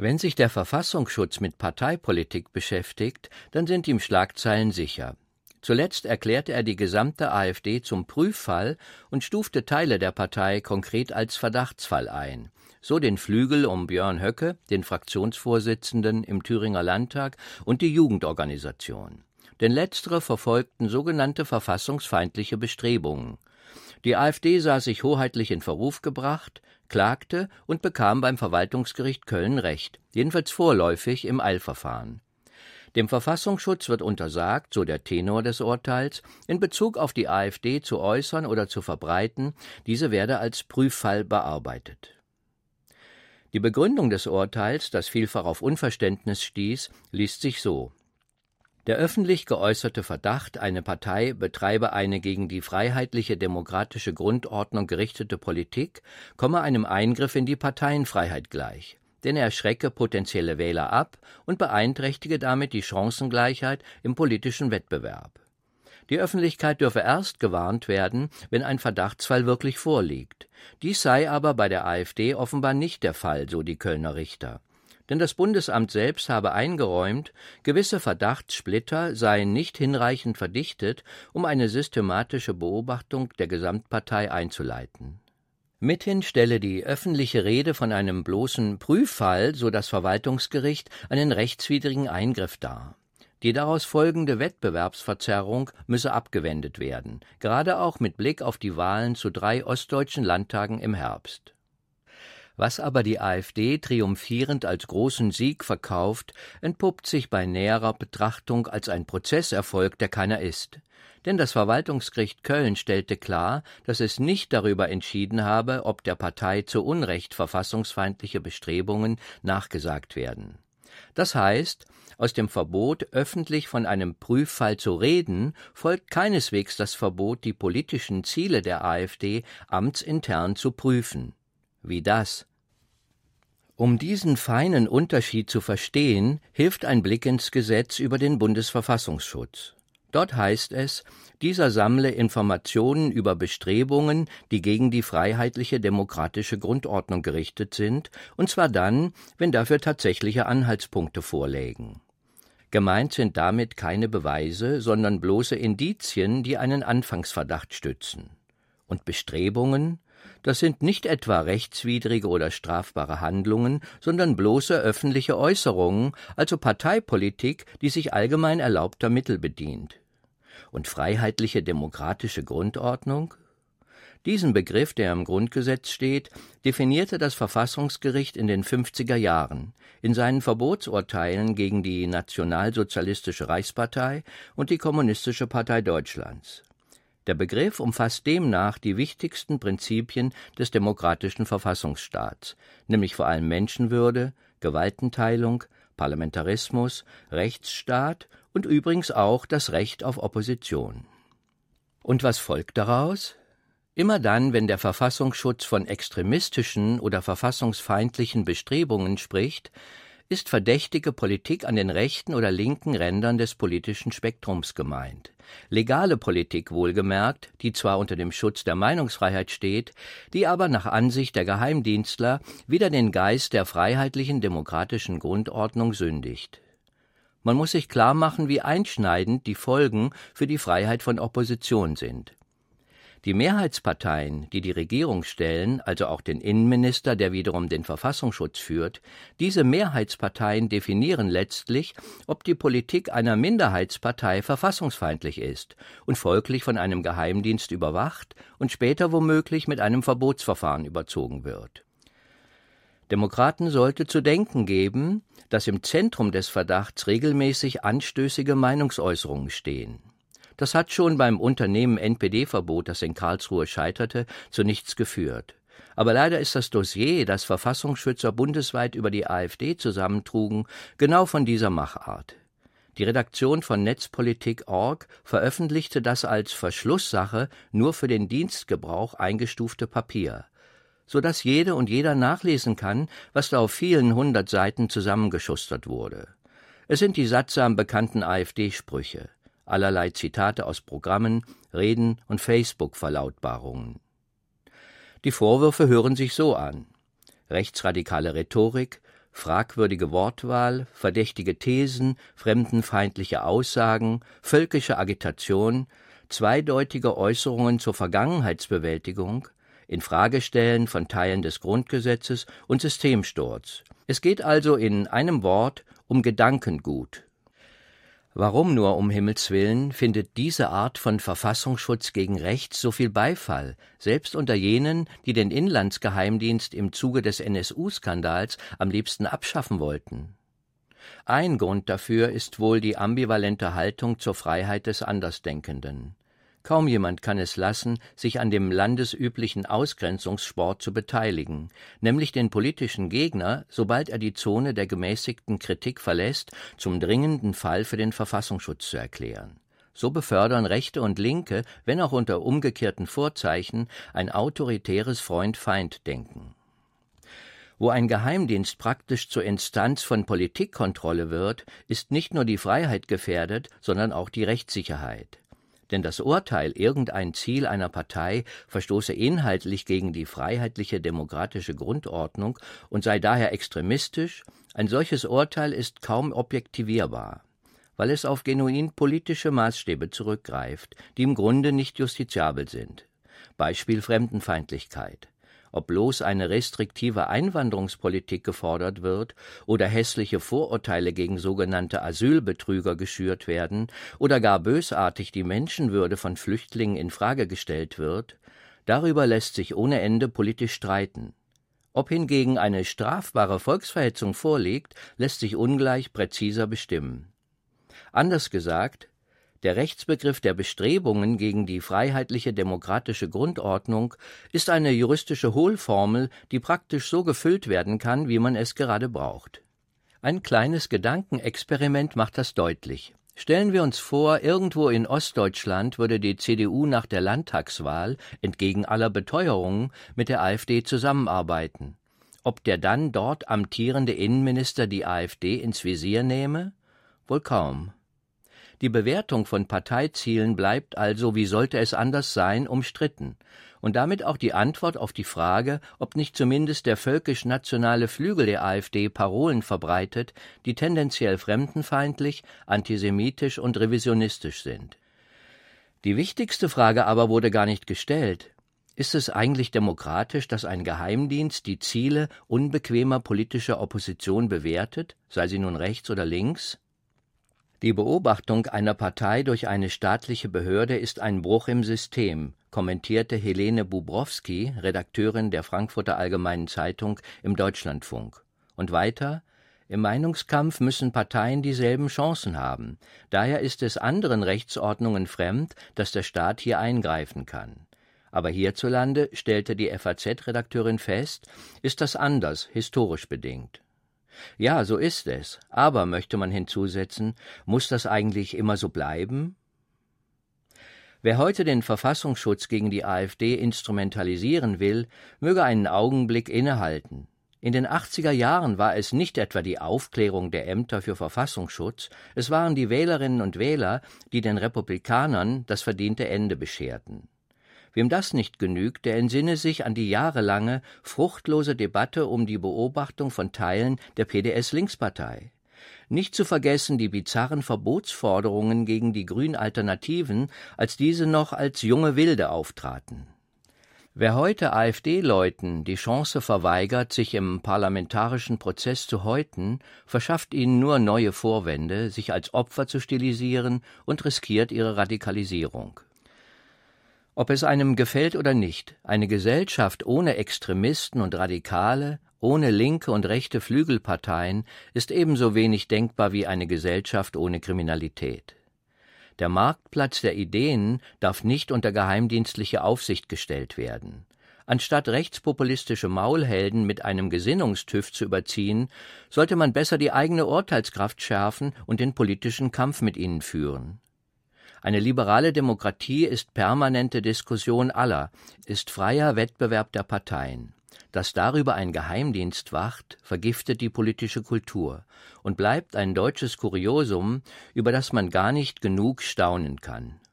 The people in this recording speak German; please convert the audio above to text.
Wenn sich der Verfassungsschutz mit Parteipolitik beschäftigt, dann sind ihm Schlagzeilen sicher. Zuletzt erklärte er die gesamte AfD zum Prüffall und stufte Teile der Partei konkret als Verdachtsfall ein. So den Flügel um Björn Höcke, den Fraktionsvorsitzenden im Thüringer Landtag und die Jugendorganisation. Denn letztere verfolgten sogenannte verfassungsfeindliche Bestrebungen. Die AfD sah sich hoheitlich in Verruf gebracht, klagte und bekam beim Verwaltungsgericht Köln Recht, jedenfalls vorläufig im Eilverfahren. Dem Verfassungsschutz wird untersagt, so der Tenor des Urteils, in Bezug auf die AfD zu äußern oder zu verbreiten, diese werde als Prüffall bearbeitet. Die Begründung des Urteils, das vielfach auf Unverständnis stieß, liest sich so: Der öffentlich geäußerte Verdacht, eine Partei betreibe eine gegen die freiheitliche demokratische Grundordnung gerichtete Politik, komme einem Eingriff in die Parteienfreiheit gleich, denn er schrecke potenzielle Wähler ab und beeinträchtige damit die Chancengleichheit im politischen Wettbewerb. Die Öffentlichkeit dürfe erst gewarnt werden, wenn ein Verdachtsfall wirklich vorliegt. Dies sei aber bei der AfD offenbar nicht der Fall, so die Kölner Richter. Denn das Bundesamt selbst habe eingeräumt, gewisse Verdachtssplitter seien nicht hinreichend verdichtet, um eine systematische Beobachtung der Gesamtpartei einzuleiten. Mithin stelle die öffentliche Rede von einem bloßen Prüffall, so das Verwaltungsgericht, einen rechtswidrigen Eingriff dar. Die daraus folgende Wettbewerbsverzerrung müsse abgewendet werden, gerade auch mit Blick auf die Wahlen zu 3 ostdeutschen Landtagen im Herbst. Was aber die AfD triumphierend als großen Sieg verkauft, entpuppt sich bei näherer Betrachtung als ein Prozesserfolg, der keiner ist. Denn das Verwaltungsgericht Köln stellte klar, dass es nicht darüber entschieden habe, ob der Partei zu Unrecht verfassungsfeindliche Bestrebungen nachgesagt werden. Das heißt, aus dem Verbot, öffentlich von einem Prüffall zu reden, folgt keineswegs das Verbot, die politischen Ziele der AfD amtsintern zu prüfen. Wie das? Um diesen feinen Unterschied zu verstehen, hilft ein Blick ins Gesetz über den Bundesverfassungsschutz. Dort heißt es, dieser sammle Informationen über Bestrebungen, die gegen die freiheitliche demokratische Grundordnung gerichtet sind, und zwar dann, wenn dafür tatsächliche Anhaltspunkte vorlägen. Gemeint sind damit keine Beweise, sondern bloße Indizien, die einen Anfangsverdacht stützen. Und Bestrebungen? Das sind nicht etwa rechtswidrige oder strafbare Handlungen, sondern bloße öffentliche Äußerungen, also Parteipolitik, die sich allgemein erlaubter Mittel bedient. Und freiheitliche demokratische Grundordnung? Diesen Begriff, der im Grundgesetz steht, definierte das Verfassungsgericht in den 50er Jahren in seinen Verbotsurteilen gegen die Nationalsozialistische Reichspartei und die Kommunistische Partei Deutschlands. Der Begriff umfasst demnach die wichtigsten Prinzipien des demokratischen Verfassungsstaats, nämlich vor allem Menschenwürde, Gewaltenteilung, Parlamentarismus, Rechtsstaat und übrigens auch das Recht auf Opposition. Und was folgt daraus? Immer dann, wenn der Verfassungsschutz von extremistischen oder verfassungsfeindlichen Bestrebungen spricht, ist verdächtige Politik an den rechten oder linken Rändern des politischen Spektrums gemeint. Legale Politik wohlgemerkt, die zwar unter dem Schutz der Meinungsfreiheit steht, die aber nach Ansicht der Geheimdienstler wider den Geist der freiheitlichen demokratischen Grundordnung sündigt. Man muss sich klar machen, wie einschneidend die Folgen für die Freiheit von Opposition sind. Die Mehrheitsparteien, die die Regierung stellen, also auch den Innenminister, der wiederum den Verfassungsschutz führt, diese Mehrheitsparteien definieren letztlich, ob die Politik einer Minderheitspartei verfassungsfeindlich ist und folglich von einem Geheimdienst überwacht und später womöglich mit einem Verbotsverfahren überzogen wird. Demokraten sollte zu denken geben, dass im Zentrum des Verdachts regelmäßig anstößige Meinungsäußerungen stehen. Das hat schon beim Unternehmen-NPD-Verbot, das in Karlsruhe scheiterte, zu nichts geführt. Aber leider ist das Dossier, das Verfassungsschützer bundesweit über die AfD zusammentrugen, genau von dieser Machart. Die Redaktion von Netzpolitik.org veröffentlichte das als Verschlusssache nur für den Dienstgebrauch eingestufte Papier, sodass jede und jeder nachlesen kann, was da auf vielen 100 Seiten zusammengeschustert wurde. Es sind die sattsam bekannten AfD-Sprüche. Allerlei Zitate aus Programmen, Reden und Facebook-Verlautbarungen. Die Vorwürfe hören sich so an: rechtsradikale Rhetorik, fragwürdige Wortwahl, verdächtige Thesen, fremdenfeindliche Aussagen, völkische Agitation, zweideutige Äußerungen zur Vergangenheitsbewältigung, Infragestellen von Teilen des Grundgesetzes und Systemsturz. Es geht also in einem Wort um Gedankengut. Warum nur um Himmels willen findet diese Art von Verfassungsschutz gegen rechts so viel Beifall, selbst unter jenen, die den Inlandsgeheimdienst im Zuge des NSU-Skandals am liebsten abschaffen wollten? Ein Grund dafür ist wohl die ambivalente Haltung zur Freiheit des Andersdenkenden. Kaum jemand kann es lassen, sich an dem landesüblichen Ausgrenzungssport zu beteiligen, nämlich den politischen Gegner, sobald er die Zone der gemäßigten Kritik verlässt, zum dringenden Fall für den Verfassungsschutz zu erklären. So befördern Rechte und Linke, wenn auch unter umgekehrten Vorzeichen, ein autoritäres Freund-Feind-Denken. Wo ein Geheimdienst praktisch zur Instanz von Politikkontrolle wird, ist nicht nur die Freiheit gefährdet, sondern auch die Rechtssicherheit. Denn das Urteil, irgendein Ziel einer Partei verstoße inhaltlich gegen die freiheitliche demokratische Grundordnung und sei daher extremistisch, ein solches Urteil ist kaum objektivierbar, weil es auf genuin politische Maßstäbe zurückgreift, die im Grunde nicht justiziabel sind. Beispiel Fremdenfeindlichkeit. Ob bloß eine restriktive Einwanderungspolitik gefordert wird oder hässliche Vorurteile gegen sogenannte Asylbetrüger geschürt werden oder gar bösartig die Menschenwürde von Flüchtlingen in Frage gestellt wird, darüber lässt sich ohne Ende politisch streiten. Ob hingegen eine strafbare Volksverhetzung vorliegt, lässt sich ungleich präziser bestimmen. Anders gesagt, der Rechtsbegriff der Bestrebungen gegen die freiheitliche demokratische Grundordnung ist eine juristische Hohlformel, die praktisch so gefüllt werden kann, wie man es gerade braucht. Ein kleines Gedankenexperiment macht das deutlich. Stellen wir uns vor, irgendwo in Ostdeutschland würde die CDU nach der Landtagswahl, entgegen aller Beteuerungen, mit der AfD zusammenarbeiten. Ob der dann dort amtierende Innenminister die AfD ins Visier nehme? Wohl kaum. Die Bewertung von Parteizielen bleibt also, wie sollte es anders sein, umstritten und damit auch die Antwort auf die Frage, ob nicht zumindest der völkisch-nationale Flügel der AfD Parolen verbreitet, die tendenziell fremdenfeindlich, antisemitisch und revisionistisch sind. Die wichtigste Frage aber wurde gar nicht gestellt. Ist es eigentlich demokratisch, dass ein Geheimdienst die Ziele unbequemer politischer Opposition bewertet, sei sie nun rechts oder links? Die Beobachtung einer Partei durch eine staatliche Behörde ist ein Bruch im System, kommentierte Helene Bubrowski, Redakteurin der Frankfurter Allgemeinen Zeitung, im Deutschlandfunk. Und weiter: Im Meinungskampf müssen Parteien dieselben Chancen haben. Daher ist es anderen Rechtsordnungen fremd, dass der Staat hier eingreifen kann. Aber hierzulande, stellte die FAZ-Redakteurin fest, ist das anders, historisch bedingt. Ja, so ist es. Aber, möchte man hinzusetzen, muss das eigentlich immer so bleiben? Wer heute den Verfassungsschutz gegen die AfD instrumentalisieren will, möge einen Augenblick innehalten. In den 80er Jahren war es nicht etwa die Aufklärung der Ämter für Verfassungsschutz, es waren die Wählerinnen und Wähler, die den Republikanern das verdiente Ende bescherten. Wem das nicht genügt, der entsinne sich an die jahrelange, fruchtlose Debatte um die Beobachtung von Teilen der PDS-Linkspartei. Nicht zu vergessen die bizarren Verbotsforderungen gegen die Grünalternativen, als diese noch als junge Wilde auftraten. Wer heute AfD-Leuten die Chance verweigert, sich im parlamentarischen Prozess zu häuten, verschafft ihnen nur neue Vorwände, sich als Opfer zu stilisieren und riskiert ihre Radikalisierung. Ob es einem gefällt oder nicht, eine Gesellschaft ohne Extremisten und Radikale, ohne linke und rechte Flügelparteien ist ebenso wenig denkbar wie eine Gesellschaft ohne Kriminalität. Der Marktplatz der Ideen darf nicht unter geheimdienstliche Aufsicht gestellt werden. Anstatt rechtspopulistische Maulhelden mit einem Gesinnungstüv zu überziehen, sollte man besser die eigene Urteilskraft schärfen und den politischen Kampf mit ihnen führen. Eine liberale Demokratie ist permanente Diskussion aller, ist freier Wettbewerb der Parteien. Dass darüber ein Geheimdienst wacht, vergiftet die politische Kultur und bleibt ein deutsches Kuriosum, über das man gar nicht genug staunen kann.